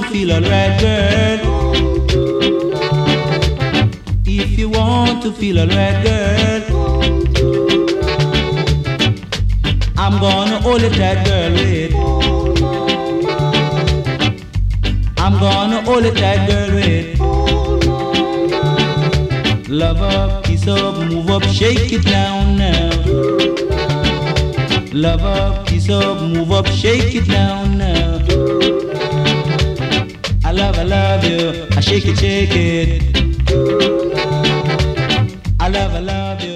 to feel alright, girl. If you want to feel alright, girl, I'm gonna hold it tight, girl, wait. I'm gonna hold it tight, girl, wait. Love up, kiss up, move up, shake it down now. Love up, kiss up, move up, shake it down now. I love you, I shake it, shake it. I love you.